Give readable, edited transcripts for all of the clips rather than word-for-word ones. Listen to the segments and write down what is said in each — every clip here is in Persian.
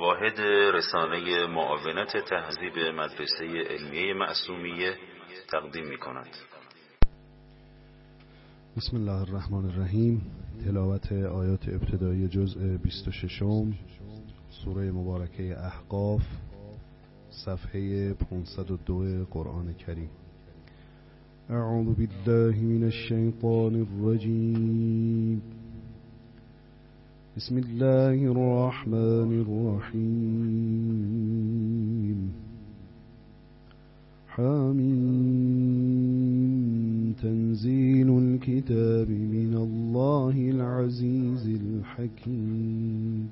واحد رسانه معاونت تهذیب مدرسه علمیه معصومیه تقدیم می کند. بسم الله الرحمن الرحیم. تلاوت آیات ابتدایی جزء 26 سوره مبارکه احقاف، صفحه 502 قرآن کریم. اعوذ بالله من الشیطان الرجیم. بسم الله الرحمن الرحیم. حمیم تنزیل الكتاب من الله العزیز الحکیم.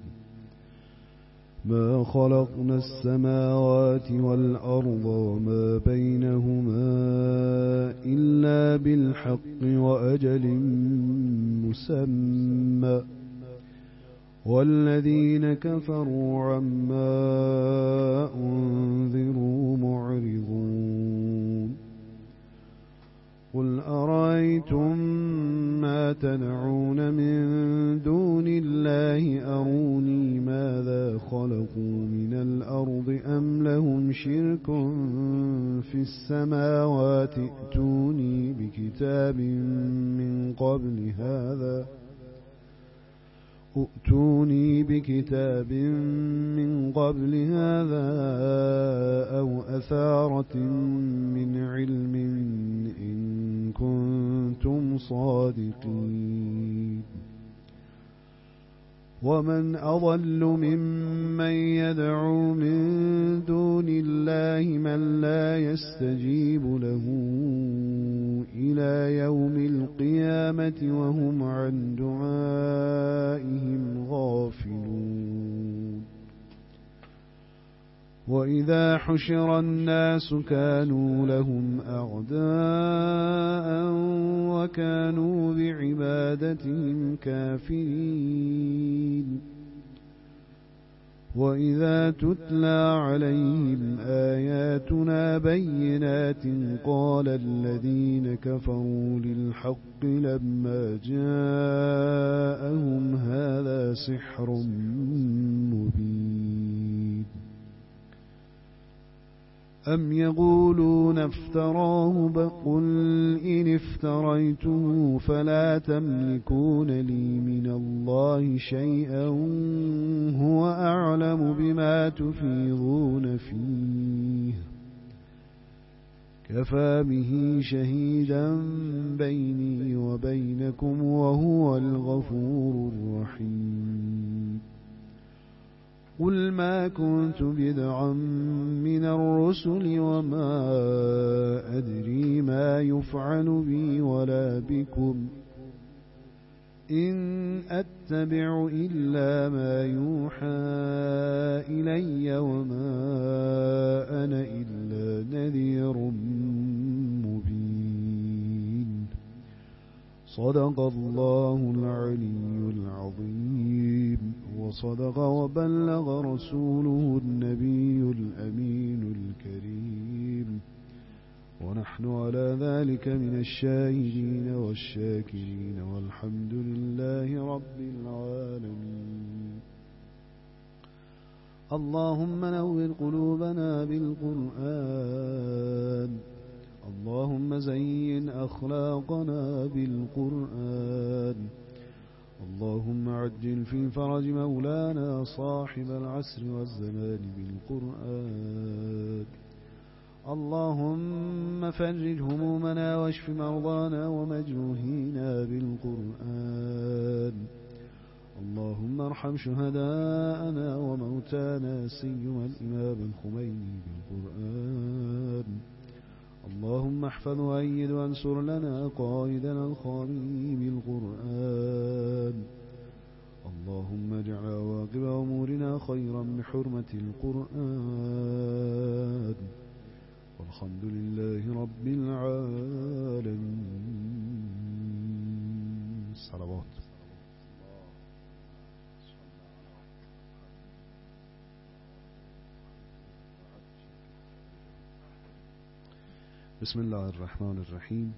ما خلقنا السماوات والأرض وما بينهما إلا بالحق وأجل مسمى والذين كفروا عما أنذروا معرضون. قل أرأيتم ما تدعون من دون الله أروني ماذا خلقوا من الأرض أم لهم شرك في السماوات ائتوني بكتاب من قبل هذا أو أثارة من علم إن كنتم صادقين. ومن أضل ممن يدعو من دون الله من لا يستجيب له إلى يوم القيامة وهم عن دعائهم غافلون. وإذا حشر الناس كانوا لهم أعداء وكانوا بعبادتهم كافرين. وإذا تتلى عليهم آياتنا بينات قال الذين كفروا للحق لما جاءهم هذا سحر مبين. أم يقولون افتراه قل إن افتريته فلا تملكون لي من الله شيئا هو أعلم بما تفيضون فيه كفى به شهيدا بيني وبينكم وهو الغفور الرحيم. قل ما كنت بدعا من الرسل وما أدري ما يفعل بي ولا بكم إن أتبع إلا ما يوحى إلي وما أنا إلا نذير مبين. صدق الله العلي العظيم وصدق وبلغ رسوله النبي الأمين الكريم ونحن على ذلك من الشاهدين والشاكرين والحمد لله رب العالمين. اللهم نور قلوبنا بالقرآن. اللهم زين أخلاقنا بالقرآن. اللهم عجل في فرج مولانا صاحب العصر والزمان بالقرآن. اللهم فرج همومنا واشف مرضانا ومجروحينا بالقرآن. اللهم ارحم شهداءنا وموتانا سيما الإمام الخميني بالقرآن. اللهم احفظ وأيد وانصر لنا قائدنا الخامي بالقرآن. اللهم اجعل عواقب أمورنا خيرا بحرمة القرآن. والحمد لله رب العالمين. صلوات. بسم الله الرحمن الرحیم.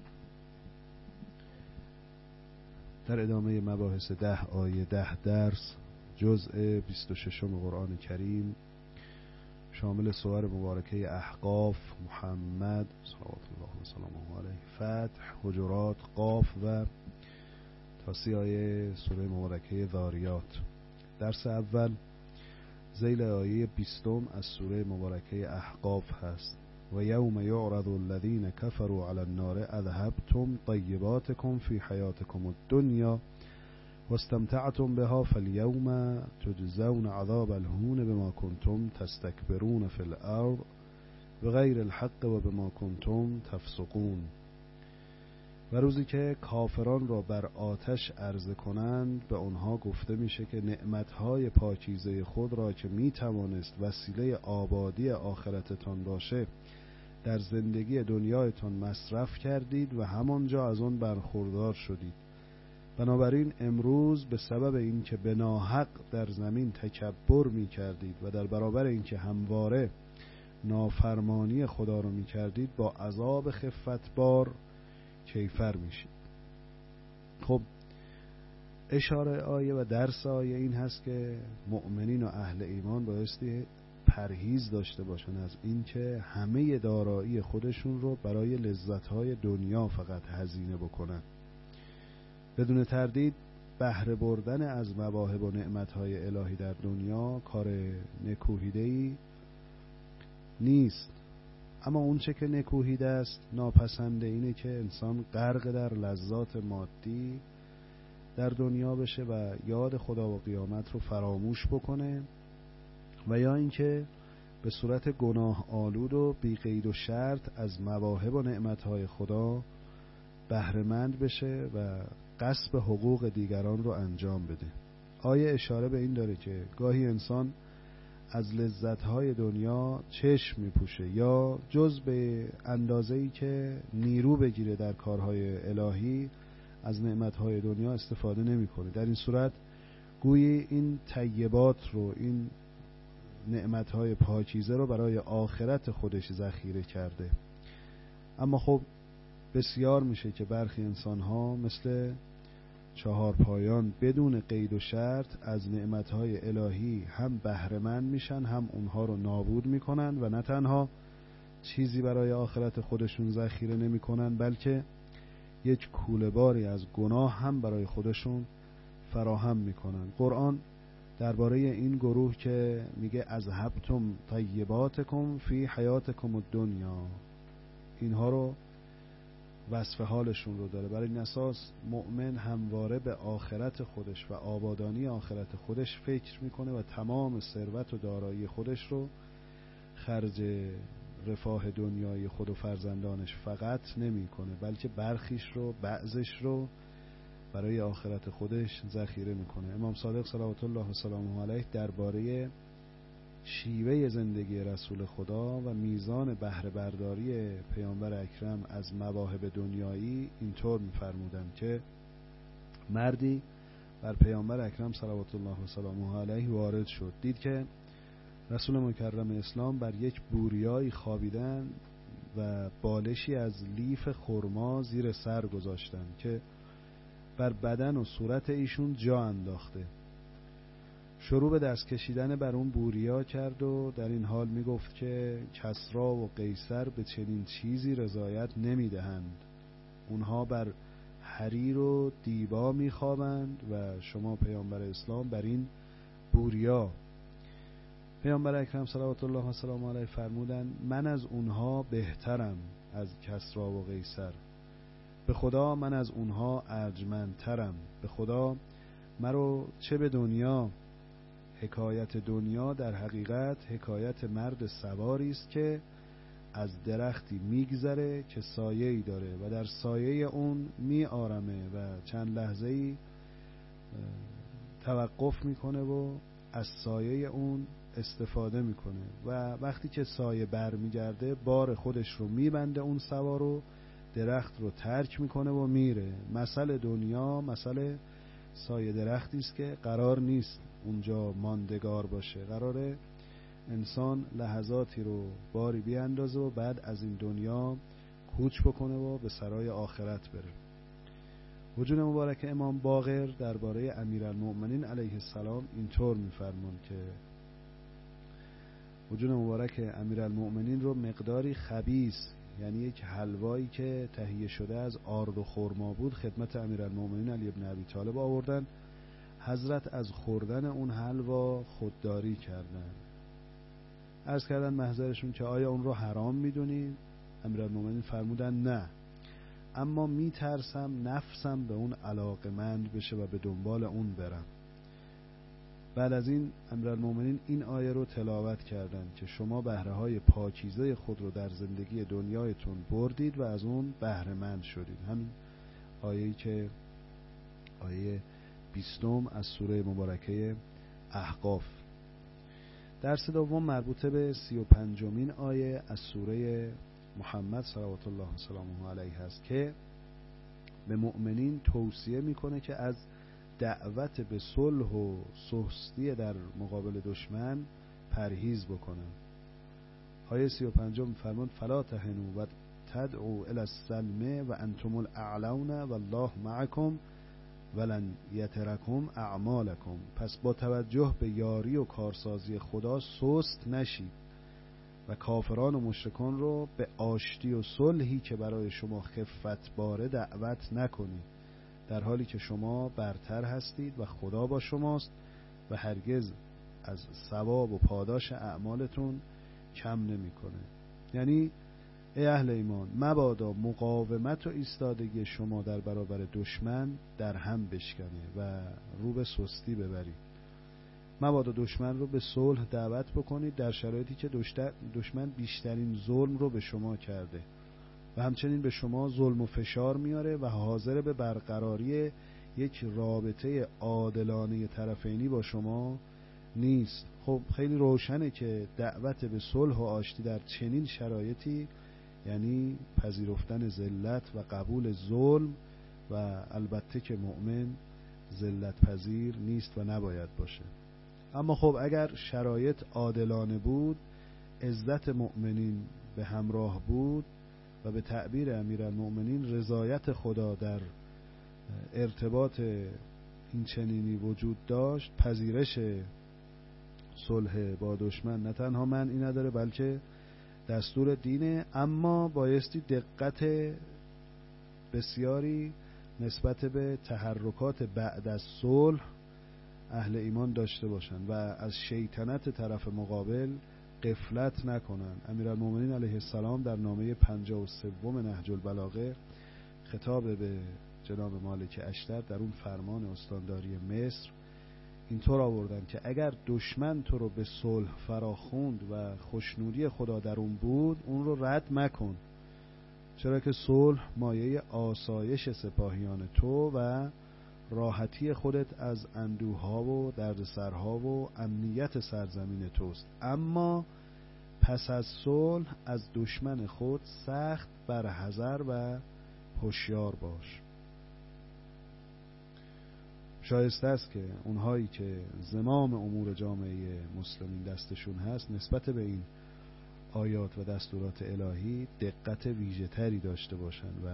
در ادامه مباحث 10 آیه 10 درس جزء 26 قرآن کریم شامل سور مبارکه احقاف، محمد صلوات الله و سلامه علیه، فتح، حجرات، قاف و تا 30 آیه سوره مبارکه ذاریات. درس اول ذیل آیه 20 از سوره مبارکه احقاف هست. و یوم یعرض الذین کفروا علی النار اذهبتم طیباتکم فی حیاتکم الدنیا واستمتعتم بها فالیوم تجزون عذاب الهون بما کنتم تستکبرون فی الارض بغیر الحق و بما کنتم تفسقون. و روزی که کافران را بر آتش عرضه کنند به آنها گفته میشه که نعمتهای پاکیزه خود را که میتوانست وسیله آبادی آخرتتان باشه در زندگی دنیایتان مصرف کردید و همانجا از آن برخوردار شدید. بنابراین امروز به سبب اینکه به ناحق در زمین تکبر میکردید و در برابر اینکه همواره نافرمانی خدا رو میکردید با عذاب خفتبار کیفر میشید. خب اشاره آیه و درس آیه این هست که مؤمنین و اهل ایمان بایستی پرهیز داشته باشن از اینکه همه دارایی خودشون رو برای لذت‌های دنیا فقط هزینه بکنن. بدون تردید بهره بردن از مواهب و نعمت‌های الهی در دنیا کار نکوهیده‌ای نیست، اما اون چه که نکوهیده است، ناپسنده اینه که انسان غرق در لذات مادی در دنیا بشه و یاد خدا و قیامت رو فراموش بکنه، و یا اینکه به صورت گناه آلود و بی قید و شرط از مواهب و نعمتهای خدا بهره مند بشه و غصب حقوق دیگران رو انجام بده. آیه اشاره به این داره که گاهی انسان از لذت‌های دنیا چشم میپوشه یا جز به اندازه‌ای که نیرو بگیره در کارهای الهی از نعمت‌های دنیا استفاده نمی‌کنه. در این صورت گویی این طیبات رو، این نعمت‌های پاکیزه رو برای آخرت خودش ذخیره کرده. اما خب بسیار میشه که برخی انسان‌ها مثل چهار پایان بدون قید و شرط از نعمتهای الهی هم بهره مند میشن، هم اونها رو نابود میکنن و نه تنها چیزی برای آخرت خودشون ذخیره نمیکنن بلکه یک کوله‌باری از گناه هم برای خودشون فراهم میکنن. قرآن درباره این گروه که میگه اذهبتم طیباتکم فی حیاتکم الدنیا، اینها رو وصف حالشون رو داره. برای این اساس مؤمن همواره به آخرت خودش و آبادانی آخرت خودش فکر میکنه و تمام ثروت و دارایی خودش رو خرج رفاه دنیای خود و فرزندانش فقط نمیکنه، بلکه برخیش رو، بعضش رو برای آخرت خودش ذخیره میکنه. امام صادق صلوات الله و سلامه علیه درباره شیوه زندگی رسول خدا و میزان بهره برداری پیامبر اکرم از مواهب دنیایی اینطور می‌فرمودند که مردی بر پیامبر اکرم صلوات الله و سلامه علیه وارد شد، دید که رسول مکرم اسلام بر یک بوریایی خوابیدن و بالشی از لیف خرما زیر سر گذاشتن که بر بدن و صورت ایشون جا انداخته. شروع به دست کشیدن بر اون بوریا کرد و در این حال میگفت که کسری و قیصر به چنین چیزی رضایت نمیدهند، اونها بر حریر و دیبا میخوابند و شما پیامبر اسلام بر این بوریا. پیامبر اکرم صلوات الله و سلام علیه فرمودند من از اونها بهترم از کسری و قیصر، به خدا من از اونها ارجمندترم، به خدا مرو چه به دنیا. حکایت دنیا در حقیقت حکایت مرد سواری است که از درختی میگذره که سایه‌ای داره و در سایه اون میآرمه و چند لحظه‌ای توقف میکنه و از سایه اون استفاده میکنه و وقتی که سایه برمیگرده بار خودش رو میبنده اون سوار رو، درخت رو ترک میکنه و میره. مثل دنیا مثل سایه درختی است که قرار نیست اونجا ماندگار باشه، قراره انسان لحظاتی رو باری بیاندازه و بعد از این دنیا کوچ بکنه و به سرای آخرت بره. وجود مبارک امام باقر درباره امیرالمؤمنین علیه السلام اینطور می‌فرماند که وجود مبارک امیرالمؤمنین رو مقداری خبیث، یعنی یک حلوایی که تهیه شده از آرد و خرما بود، خدمت امیرالمؤمنین علی بن ابی طالب آوردن. حضرت از خوردن اون حلوا خودداری کردن. عرض کردن محضرشون که آیا اون رو حرام میدونید؟ امیرالمؤمنین فرمودن نه، اما میترسم نفسم به اون علاقمند بشه و به دنبال اون برم. بعد از این امیرالمؤمنین این آیه رو تلاوت کردند که شما بهره های پاکیزه خود رو در زندگی دنیایتون بردید و از اون بهره مند شدید. همین آیه‌ای که آیه 20 از سوره مبارکه احقاف. درس دوم مربوط به 35مین آیه از سوره محمد صلوات الله و سلامه علیه هست که به مؤمنین توصیه میکنه که از دعوت به صلح و سستی در مقابل دشمن پرهیز بکنن. آیه 35 میفرماند فلا تهنوا و تدعوا الی السلم و انتم الاعلون والله معکم ولن یترکم اعمالکم. پس با توجه به یاری و کارسازی خدا سست نشید و کافران و مشرکان رو به آشتی و صلحی که برای شما خفت باره دعوت نکنید، در حالی که شما برتر هستید و خدا با شماست و هرگز از ثواب و پاداش اعمالتون کم نمیکنه. یعنی ای اهل ایمان، مبادا مقاومت و ایستادگی شما در برابر دشمن در هم بشکنه و رو به سستی ببرید. مبادا دشمن رو به صلح دعوت بکنید در شرایطی که دشمن بیشترین ظلم رو به شما کرده و همچنین به شما ظلم و فشار میاره و حاضر به برقراری یک رابطه عادلانه طرفینی با شما نیست. خب خیلی روشنه که دعوت به صلح و آشتی در چنین شرایطی یعنی پذیرفتن ذلت و قبول ظلم و البته که مؤمن ذلت پذیر نیست و نباید باشه. اما خب اگر شرایط عادلانه بود، عزت مؤمنین به همراه بود و به تعبیر امیرالمؤمنین رضایت خدا در ارتباط این چنینی وجود داشت، پذیرش صلح با دشمن نه تنها معنی نداره بلکه دستور دینه، اما بایستی دقت بسیاری نسبت به تحرکات بعد از صلح اهل ایمان داشته باشند و از شیطنت طرف مقابل غفلت نکنن. امیرالمؤمنین علیه السلام در نامه 53 نهج البلاغه خطاب به جناب مالک اشتر در اون فرمان استانداری مصر اینطور آوردن که اگر دشمن تو رو به صلح فراخوند و خوشنودی خدا در اون بود، اون رو رد مکن، چرا که صلح مایه آسایش سپاهیان تو و راحتی خودت از اندوها و دردسرها و امنیت سرزمین توست. اما پس از صلح از دشمن خود سخت برحذر و هوشیار باش. شایسته است که اونهایی که زمام امور جامعه مسلمین دستشون هست نسبت به این آیات و دستورات الهی دقت ویژه تری داشته باشن و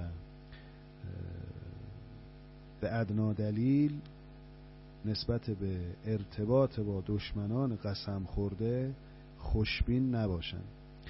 به ادنا دلیل نسبت به ارتباط با دشمنان قسم خورده خوشبین نباشن.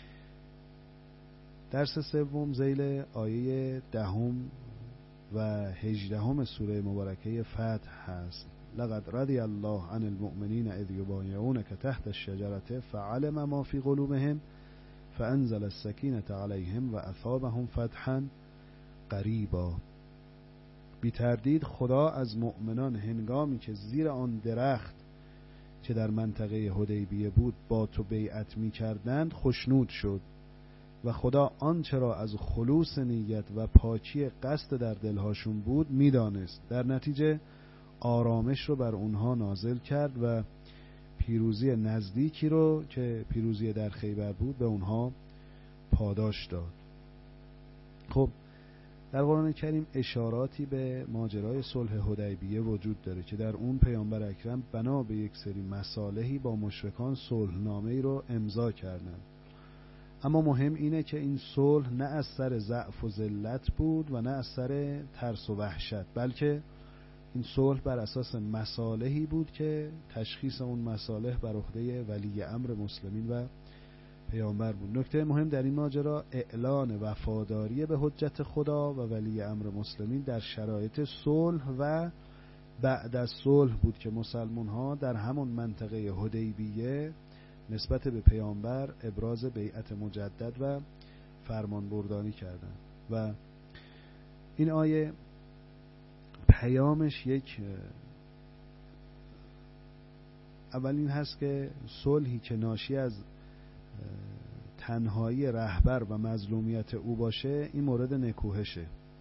درس سوم ذیل آیه 10 و 18 سوره مبارکه فتح هست. لقد رضی الله عن المؤمنین اذ یبایعونک تحت الشجرة فعلم ما فی قلوبهم فانزل السکینة علیهم و اثابهم فتحا قریبا. بی تردید خدا از مؤمنان هنگامی که زیر آن درخت که در منطقه حدیبیه بود با تو بیعت می کردند خوشنود شد و خدا آنچه را از خلوص نیت و پاکی قصد در دلهاشون بود می دانست. در نتیجه آرامش رو بر اونها نازل کرد و پیروزی نزدیکی رو که پیروزی در خیبر بود به اونها پاداش داد. خب در قرآن کریم اشاراتی به ماجرای صلح حدیبیه وجود داره که در اون پیامبر اکرم بنا به یک سری مصالحی با مشرکان صلحنامه‌ای رو امضا کردند. اما مهم اینه که این صلح نه از سر ضعف و ذلت بود و نه از سر ترس و وحشت، بلکه این صلح بر اساس مصالحی بود که تشخیص اون مصالح بر عهده ولی امر مسلمین و پیامبر بود. نکته مهم در این ماجرا اعلان وفاداری به حجت خدا و ولی امر مسلمین در شرایط صلح و بعد از صلح بود که مسلمان ها در همون منطقه حدیبیه نسبت به پیامبر ابراز بیعت مجدد و فرمان برداری کردند. و این آیه پیامش یک اول این هست که صلحی که ناشی از تنهایی رهبر و مظلومیت او باشه این مورد نکوهشه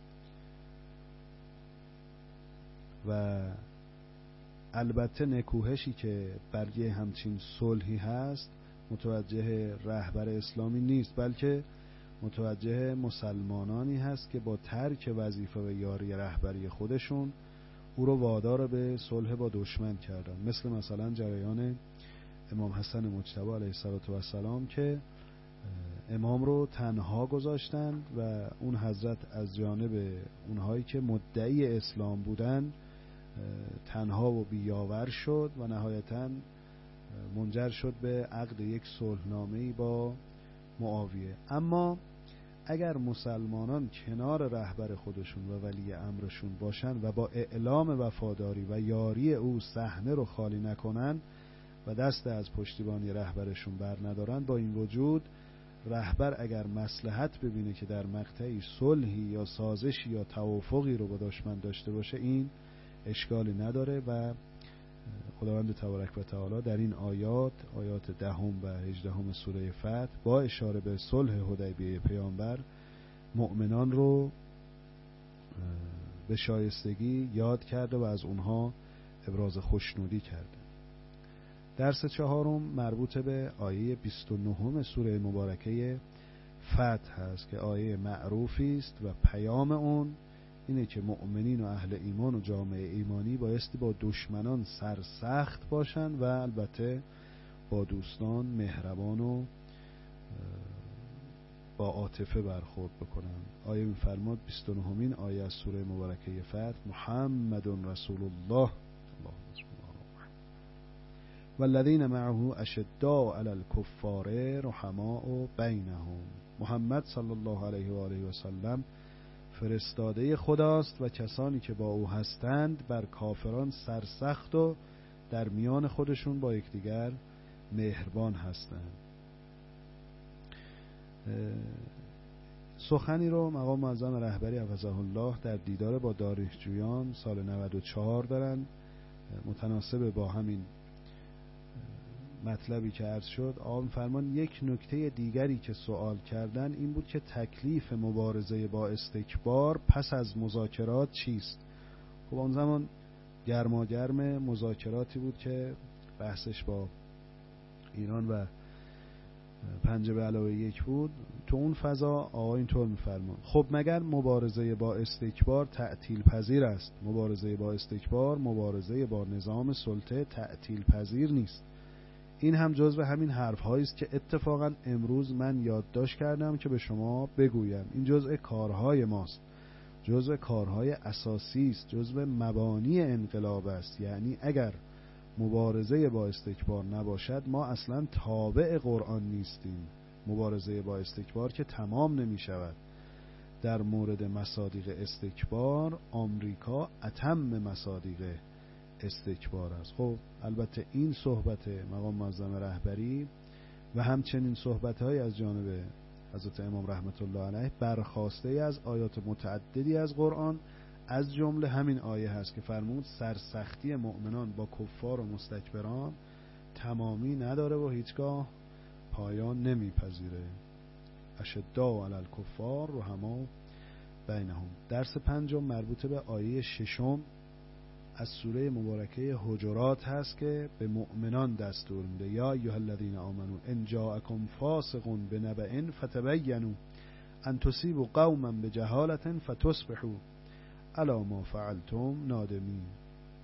و البته نکوهشی که بر یه همچین صلحی هست متوجه رهبر اسلامی نیست، بلکه متوجه مسلمانانی هست که با ترک وظیفه و یاری رهبری خودشون او رو وادار به صلح با دشمن کردن، مثلا جریان امام حسن مجتبی علیه السلام که امام رو تنها گذاشتند و اون حضرت از جانب اونهایی که مدعی اسلام بودن تنها و بیاور شد و نهایتاً منجر شد به عقد یک صلحنامه‌ای با معاویه. اما اگر مسلمانان کنار رهبر خودشون و ولی امرشون باشن و با اعلام وفاداری و یاری او صحنه رو خالی نکنن و دست از پشتیبانی رهبرشون بر ندارن، با این وجود رهبر اگر مصلحت ببینه که در مقطعی صلحی یا سازشی یا توافقی رو با دشمن داشته باشه این اشکالی نداره و خداوند تبارک و تعالی در این آیات 10 و 18 سوره فتح با اشاره به صلح حدیبیه پیامبر مؤمنان رو به شایستگی یاد کرده و از اونها ابراز خوشنودی کرده. درس چهارم مربوط به آیه 29 سوره مبارکه فتح هست که آیه معروفی است و پیام اون اینه که مؤمنین و اهل ایمان و جامعه ایمانی بایستی با دشمنان سرسخت باشن و البته با دوستان مهربان و با عاطفه برخورد بکنن. آیه میفرماد 29مین آیه از سوره مبارکه فتح محمد رسول الله والذین معه اشداء علی الکفار رحماء بینهم. محمد صلی الله علیه و آله و سلم فرستاده خداست و کسانی که با او هستند بر کافران سرسخت و در میان خودشون با یکدیگر مهربان هستند. سخنی رو مقام معظم رهبری حفظه الله در دیدار با دانشجویان سال 94 دارن متناسب با همین مطلبی که عرض شد. آقا فرمان یک نکته دیگری که سوال کردن این بود که تکلیف مبارزه با استکبار پس از مذاکرات چیست؟ خب اون زمان گرماگرم مذاکراتی بود که بحثش با ایران و 5+1 بود. تو اون فضا آقا اینطور میفرمان خب مگر مبارزه با استکبار تعطیل پذیر است؟ مبارزه با استکبار مبارزه با نظام سلطه تعطیل پذیر نیست. این هم جزو همین حرف هایی است که اتفاقا امروز من یادداشت کردم که به شما بگویم. این جزء کارهای ماست، جزء کارهای اساسی است، جزء مبانی انقلاب است. یعنی اگر مبارزه با استکبار نباشد ما اصلا تابع قرآن نیستیم. مبارزه با استکبار که تمام نمی شود. در مورد مصادیق استکبار آمریکا اتم مصادیق استکبار است. خب البته این صحبت مقام معظم رهبری و همچنین صحبت‌های از جانب حضرت امام رحمت الله علیه برخواسته از آیات متعددی از قرآن، از جمله همین آیه هست که فرمود سرسختی مؤمنان با کفار و مستکبران تمامی نداره و هیچگاه پایان نمیپذیره. اشداء علی الکفار رحماء بینهم. درس پنجم مربوط به آیه 6 از سوره مبارکه حجرات هست که به مؤمنان دستور میده یا ایها الذین آمنوا ان جاءکم فاسق بنبأ فتبینوا ان تصیبوا قوما بجهالة فتصبحوا علی ما فعلتم نادمین.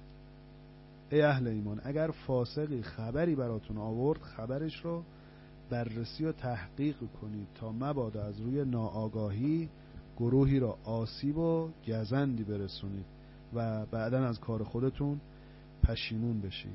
ای اهل ایمان اگر فاسقی خبری براتون آورد خبرش رو بررسی و تحقیق کنید تا مبادا از روی ناآگاهی گروهی را آسیب و گزندی برسونید و بعداً از کار خودتون پشیمون بشید.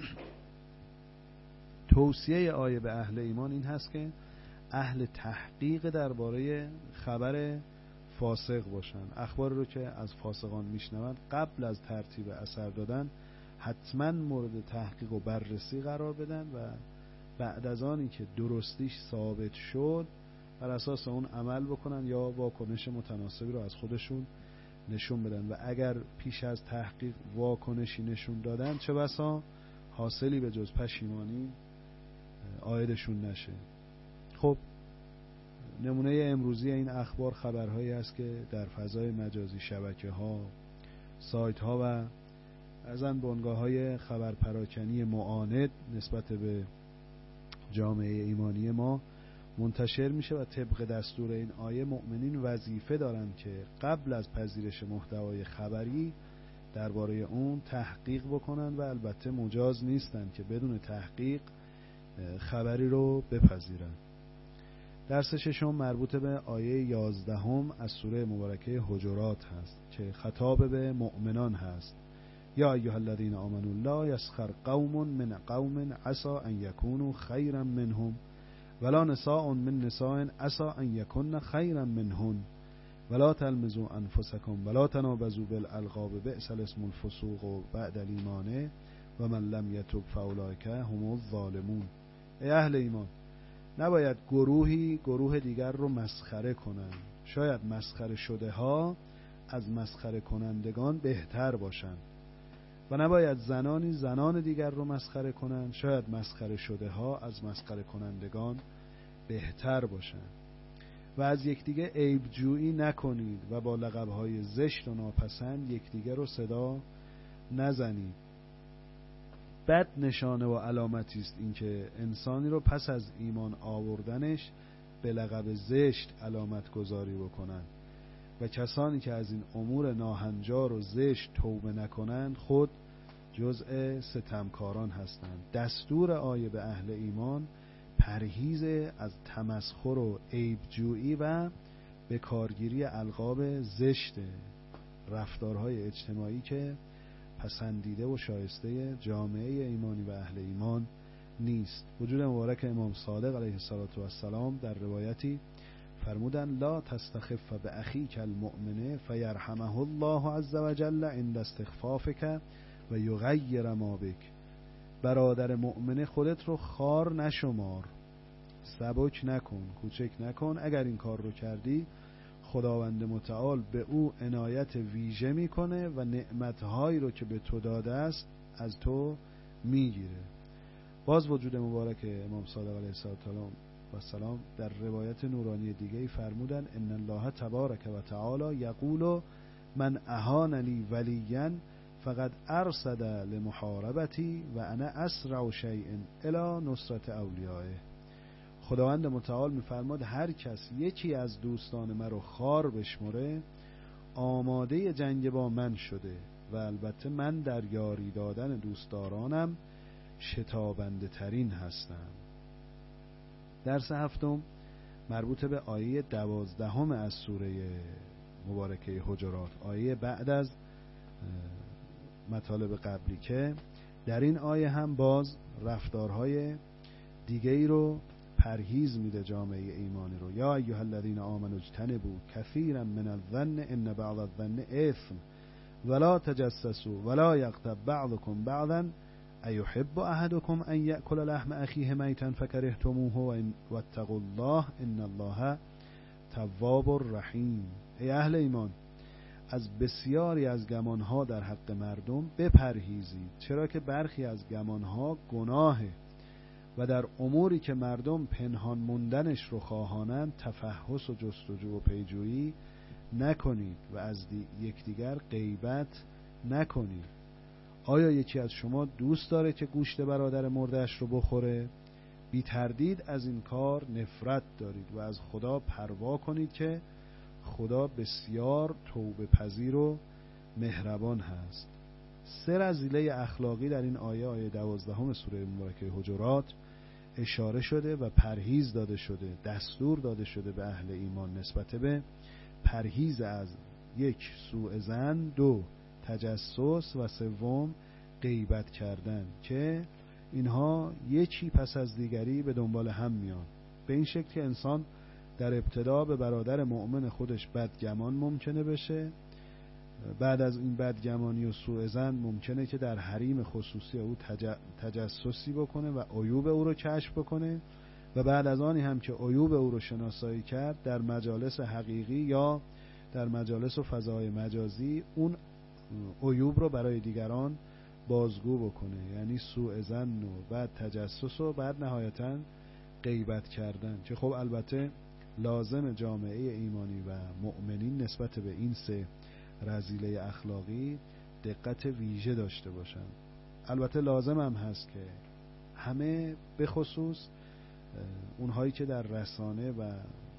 توصیه آیه به اهل ایمان این هست که اهل تحقیق درباره خبر فاسق باشن. اخبار رو که از فاسقان میشنوند قبل از ترتیب اثر دادن حتما مورد تحقیق و بررسی قرار بدن و بعد از آنی که درستیش ثابت شد بر اساس اون عمل بکنن یا واکنش متناسبی رو از خودشون نشون بدن و اگر پیش از تحقیق واکنشی نشون دادن چه بسا حاصلی به جز پشیمانی عایدشون نشه. خب نمونه امروزی این اخبار خبرهایی است که در فضای مجازی، شبکه ها، سایت ها و ازن بنگاه های خبر پراکنی معاند نسبت به جامعه ایمانی ما منتشر میشه و طبق دستور این آیه مؤمنین وظیفه دارن که قبل از پذیرش محتوای خبری درباره اون تحقیق بکنن و البته مجاز نیستن که بدون تحقیق خبری رو بپذیرن. درس ششم مربوط به آیه 11 از سوره مبارکه حجرات هست که خطاب به مؤمنان هست. یا ایها الذین آمنوا لا یسخر قوم من قوم عسى ان یکونوا خیرا منهم ولا نساء من نساء عسى ان یکن خیرا منهن ولا تلمزوا انفسکم ولا تنابزوا بالالقاب بئس الاسم الفسوق بعد الایمان و من لم یتب فاولئک هم الظالمون. ای اهل ایمان، نباید گروهی گروه دیگر رو مسخره کنند. شاید مسخره شده ها از مسخره کنندگان بهتر باشند و نباید زنانی زنان دیگر رو مسخره کنند. شاید مسخره شده ها از مسخره کنندگان بهتر باشند. و از یکدیگه عیب جویی نکنید و با لقب‌های زشت و ناپسند یکدیگه رو صدا نزنید. بد نشانه و علامتی است اینکه انسانی رو پس از ایمان آوردنش به لقب زشت علامت گذاری بکنن و کسانی که از این امور ناهنجار و زشت توبه نکنند خود جزء ستمکاران هستند. دستور آیه به اهل ایمان پرهیز از تمسخر و عیبجویی و به کارگیری القاب زشت، رفتارهای اجتماعی که پسندیده و شایسته جامعه ایمانی و اهل ایمان نیست. وجود مبارک امام صادق علیه السلام در روایتی فرمودن لا تستخف باخیک المؤمن فیرحمه الله عز وجل عند استخفافک و یغیر ما بک. برادر مؤمن خودت رو خار نشمار، سبک نکن، کوچک نکن. اگر این کار رو کردی خداوند متعال به او عنایت ویژه میکنه و نعمتهایی رو که به تو داده است از تو میگیره. باز وجود مبارک امام صادق علیه السلام در روایت نورانی دیگه فرمودن ان الله تبارک و تعالی یقول من اهان لی ولیا فقد ارصد لمحاربتی و انا اسرع شیء الی نصرت اولیائه. خداوند متعال میفرماد هر کس یکی از دوستان من رو خار بشمره آماده جنگ با من شده و البته من در یاری دادن دوستدارانم شتابنده ترین هستم. درس هفتم مربوط به آیه 12 از سوره مبارکه حجرات، آیه بعد از مطالب قبلی که در این آیه هم باز رفتارهای دیگه ای رو پرهیز میده جامعه ایمانی رو. یا ایها الذین آمنوا اجتنبوا کثیرا من الظن ان بعض الظن اثم ولا تجسسوا ولا یغتب بعضکم بعضا ایحب احدکم ان یأکل لحم اخیه میتا فکرهتموه واتقوا الله ان الله تواب رحیم. ای اهل ایمان، از بسیاری از گمانها در حق مردم بپرهیزید، چرا که برخی از گمانها گناهه و در اموری که مردم پنهان موندنش رو خواهانند تفحص و جستجو و پیجویی نکنید و از یکدیگر غیبت نکنید. آیا یکی از شما دوست داره که گوشت برادر مرده‌اش رو بخوره؟ بی تردید از این کار نفرت دارید و از خدا پروا کنید که خدا بسیار توبه پذیر و مهربان هست. 3 رذیله اخلاقی در این آیه 12 سوره مبارکه حجرات اشاره شده و پرهیز داده شده، دستور داده شده به اهل ایمان نسبت به پرهیز از 1 سوء ظن، 2 تجسس و 3 غیبت کردن، که اینها یکی پس از دیگری به دنبال هم میان. به این شکل که انسان در ابتدا به برادر مؤمن خودش بدگمان ممکنه بشه، بعد از این بدگمانی و سوء ظن ممکنه که در حریم خصوصی او تجسسی بکنه و عیوب او رو کشف بکنه، و بعد از آنی هم که عیوب او رو شناسایی کرد، در مجالس حقیقی یا در مجالس و فضای مجازی اون عیوب رو برای دیگران بازگو بکنه، یعنی سوء ظن و بعد تجسس و بعد نهایتاً غیبت کردن، که خب البته لازم جامعه ایمانی و مؤمنین نسبت به این 3 رذیله اخلاقی دقت ویژه داشته باشن. البته لازم هم هست که همه به خصوص اونهایی که در رسانه و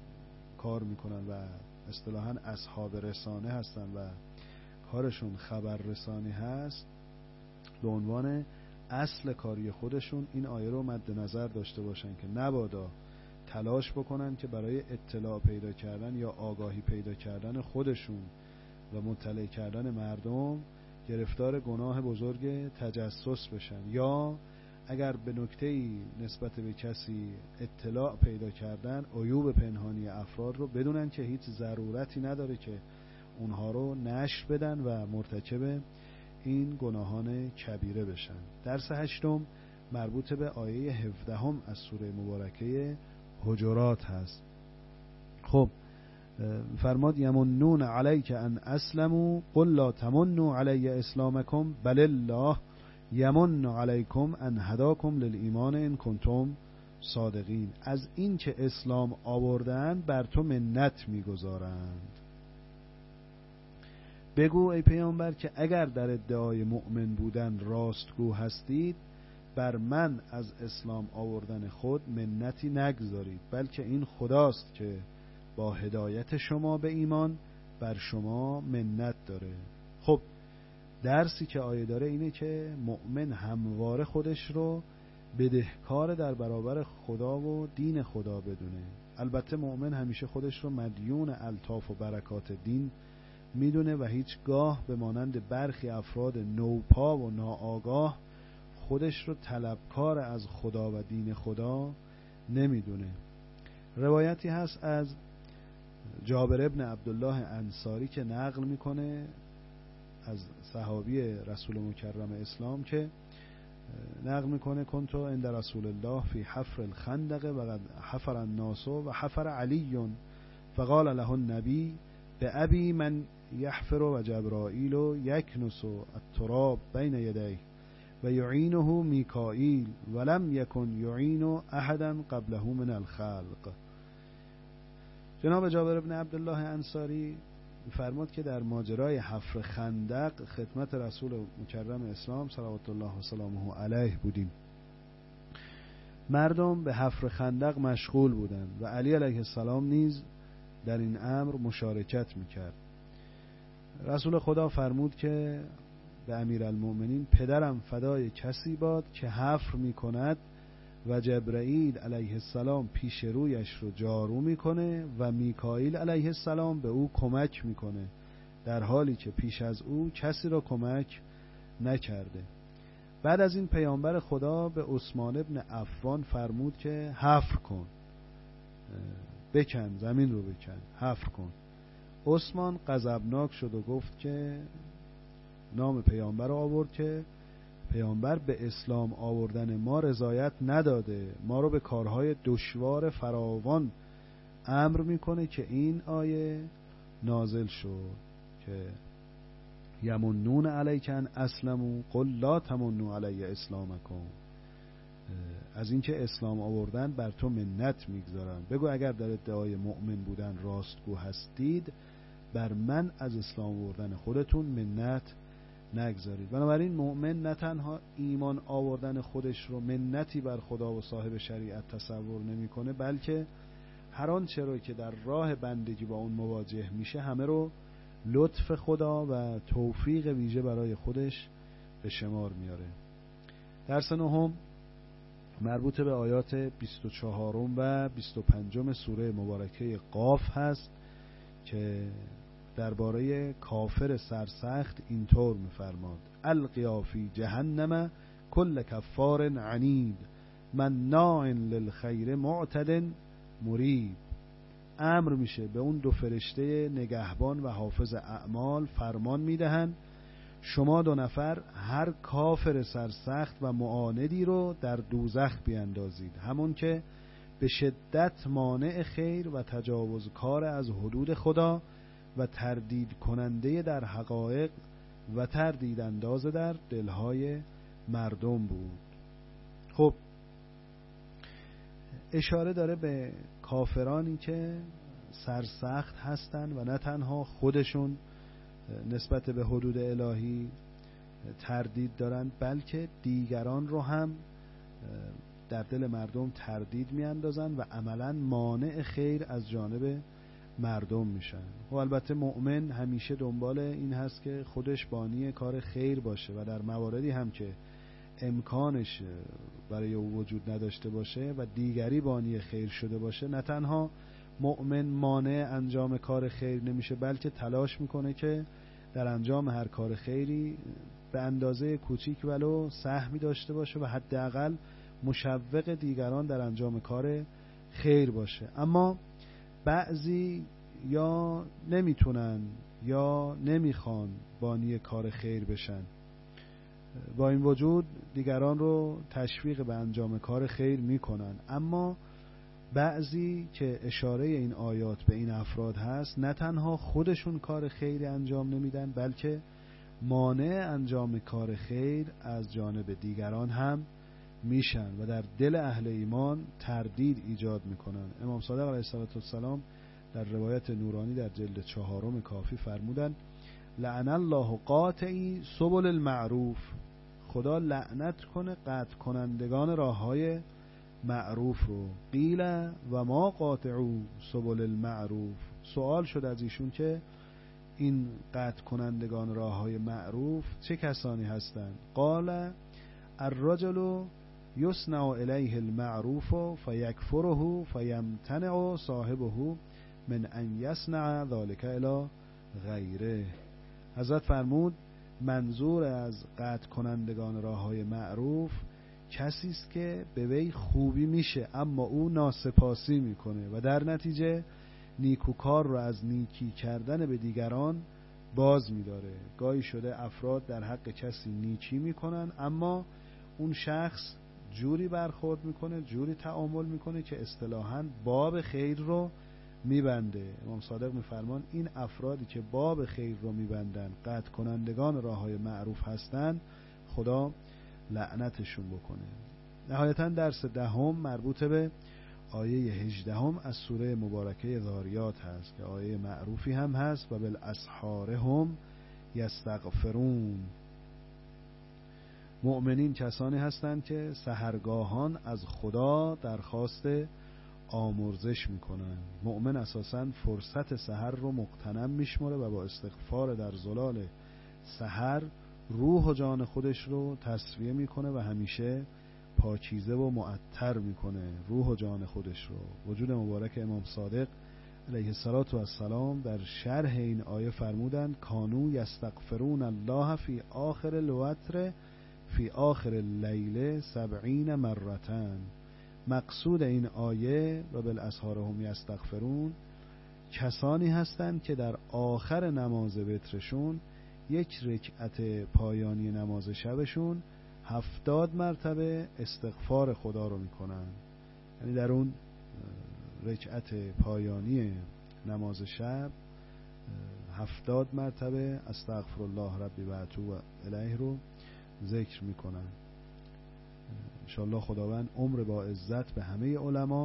کار میکنن و اصطلاحاً اصحاب رسانه هستن و کارشون خبر رسانی هست، به عنوان اصل کاری خودشون این آیه رو مد نظر داشته باشن که نبادا تلاش بکنن که برای اطلاع پیدا کردن یا آگاهی پیدا کردن خودشون و مطلع کردن مردم گرفتار گناه بزرگ تجسس بشن، یا اگر به نکته‌ای نسبت به کسی اطلاع پیدا کردن، عیوب پنهانی افراد رو بدونن که هیچ ضرورتی نداره که اونها رو نشر بدن و مرتکب این گناهان کبیره بشن. درس 8 مربوط به آیه 17 از سوره مبارکه حجرات هست. خب فرماد یمنون علیک ان اسلموا قل لا تمنوا علی اسلامکم بل الله یمن علیکم ان هداکم للایمان ان کنتم صادقین. از این که اسلام آوردن بر تو منت میگذارند. بگو ای پیامبر که اگر در ادعای مؤمن بودن راستگو هستید، بر من از اسلام آوردن خود منتی نگذارید، بلکه این خداست که با هدایت شما به ایمان بر شما منت داره. خب درسی که آیه داره اینه که مؤمن همواره خودش رو بدهکار در برابر خدا و دین خدا بدونه. البته مؤمن همیشه خودش رو مدیون الطاف و برکات دین میدونه و هیچگاه به مانند برخی افراد نوپا و ناآگاه خودش رو طلبکار از خدا و دین خدا نمیدونه. روایتی هست از جابر ابن عبدالله انصاری که نقل میکنه از صحابی رسول مکرم اسلام که نقل میکنه کنت عند رسول الله فی حفر الخندق و حفر الناس و حفر علی فقال له النبی به ابی من یحفر و جبرائیل یکنس التراب بین یدیه و یعینه میکائیل ولم یکن یعین احدا قبله من الخلق. جناب جابر ابن عبدالله انصاری فرمود که در ماجرای حفر خندق خدمت رسول مکرم اسلام صلوات الله و سلامه علیه بودیم. مردم به حفر خندق مشغول بودند و علی علیه السلام نیز در این امر مشارکت میکرد. رسول خدا فرمود که به امیرالمؤمنین پدرم فدای کسی باد که حفر میکند و جبرائیل علیه السلام پیش رویش رو جارو میکنه و میکائیل علیه السلام به او کمک میکنه، در حالی که پیش از او کسی را کمک نکرده. بعد از این پیامبر خدا به عثمان ابن عفان فرمود که حفر کن، بکن، زمین رو بکن، حفر کن. عثمان غضبناک شد و گفت که نام پیامبر رو آورد که پیامبر به اسلام آوردن ما رضایت نداده، ما رو به کارهای دشوار فراوان امر میکنه که این آیه نازل شد که یمنون علیک ان اسلموا قل لا تمنوا علی اسلامکم. از اینکه اسلام آوردن بر تو منت میگذارن، بگو اگر در ادعای مؤمن بودن راستگو هستید، بر من از اسلام آوردن خودتون منت نگذارید. بنابراین مؤمن نه تنها ایمان آوردن خودش رو منتی بر خدا و صاحب شریعت تصور نمیکنه، بلکه هر آنچه رو که در راه بندگی با اون مواجه میشه همه رو لطف خدا و توفیق ویژه برای خودش به شمار میاره. درس 9 مربوط به آیات 24 و 25 سوره مبارکه قاف هست که درباره کافر سرسخت اینطور می‌فرماد: القیا فی جهنم کل کفار عنید مناع للخیر معتد مریب. امر میشه به اون 2 فرشته نگهبان و حافظ اعمال، فرمان میدهن شما 2 نفر هر کافر سرسخت و معاندی رو در دوزخ بیندازید، همون که به شدت مانع خیر و تجاوزکار از حدود خدا و تردید کننده در حقایق و تردید انداز در دلهای مردم بود. خب اشاره داره به کافرانی که سرسخت هستن و نه تنها خودشون نسبت به حدود الهی تردید دارن، بلکه دیگران رو هم در دل مردم تردید میاندازن و عملا مانع خیر از جانب مردم میشن. و البته مؤمن همیشه دنبال این هست که خودش بانی کار خیر باشه و در مواردی هم که امکانش برای او وجود نداشته باشه و دیگری بانی خیر شده باشه، نه تنها مؤمن مانع انجام کار خیر نمیشه، بلکه تلاش میکنه که در انجام هر کار خیری به اندازه کوچیک ولو سهمی داشته باشه و حداقل مشوق دیگران در انجام کار خیر باشه. اما بعضی یا نمیتونن یا نمیخوان بانی کار خیر بشن، با این وجود دیگران رو تشویق به انجام کار خیر میکنن. اما بعضی که اشاره این آیات به این افراد هست، نه تنها خودشون کار خیری انجام نمیدن، بلکه مانع انجام کار خیر از جانب دیگران هم میشن و در دل اهل ایمان تردید ایجاد میکنن. امام صادق علیه السلام در روایت نورانی در جلد 4 کافی فرمودن: لعن الله قاطعی سبل المعروف. خدا لعنت کنه قطع کنندگان راههای معروف رو. قیل و ما قاطعو سبل المعروف. سوال شد از ایشون که این قطع کنندگان راههای معروف چه کسانی هستند؟ قال الرجل یصنع الیه المعروف فیکفره فیمتنع صاحبه من ان یصنع ذلك الی غیره. حضرت فرمود منظور از قطع کنندگان راههای معروف کسی است که به وی خوبی میشه اما او ناسپاسی میکنه و در نتیجه نیکوکار رو از نیکی کردن به دیگران باز میداره. گاهی شده افراد در حق کسی نیکی میکنن اما اون شخص جوری برخورد میکنه، جوری تعامل میکنه که اصطلاحاً باب خیر رو میبنده. امام صادق میفرمان این افرادی که باب خیر رو میبندن، قطع کنندگان راههای معروف هستن، خدا لعنتشون بکنه. نهایتاً درس 10 مربوط به آیه 18 از سوره مبارکه ذاریات هست که آیه معروفی هم هست: و بالاسحار هم یستغفرون. مؤمنین کسانی هستند که سحرگاهان از خدا درخواست آمرزش میکنن. مؤمن اساساً فرصت سحر رو مغتنم میشمره و با استغفار در زلال سحر روح و جان خودش رو تصفیه میکنه و همیشه پاکیزه و معطر میکنه روح و جان خودش رو. وجود مبارک امام صادق علیه السلام در شرح این آیه فرمودند: کانو یستغفرون الله فی آخر الوتر فی آخر اللیل 70 مرتن. مقصود این آیه و بالاسحار هم یستغفرون کسانی هستند که در آخر نماز وترشون 1 رکعت پایانی نماز شبشون 70 مرتبه استغفار خدا رو میکنن. یعنی در اون رکعت پایانی نماز شب 70 مرتبه استغفر الله ربی و اتوب الیه رو ذکر میکنن. انشاءالله خداوند عمر با عزت به همه علما،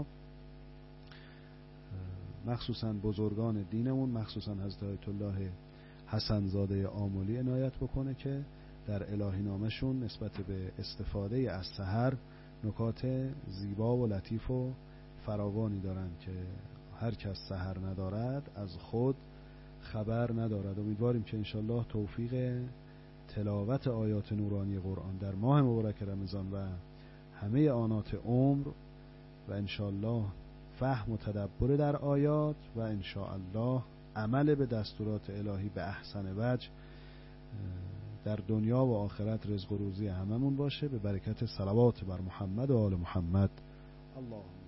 مخصوصا بزرگان دینمون، مخصوصا حضرت آیت الله حسن زاده آملی عنایت بکنه که در الهی نامشون نسبت به استفاده از سحر نکات زیبا و لطیف و فراوانی دارن که هر کس سحر ندارد از خود خبر ندارد. امیدواریم که انشالله توفیق تلاوت آیات نورانی قرآن در ماه مبارک رمضان و همه آنات عمر و انشاءالله فهم و تدبر در آیات و انشاءالله عمل به دستورات الهی به احسن وجه در دنیا و آخرت رزق و روزی هممون باشه، به برکت صلوات بر محمد و آل محمد. اللهم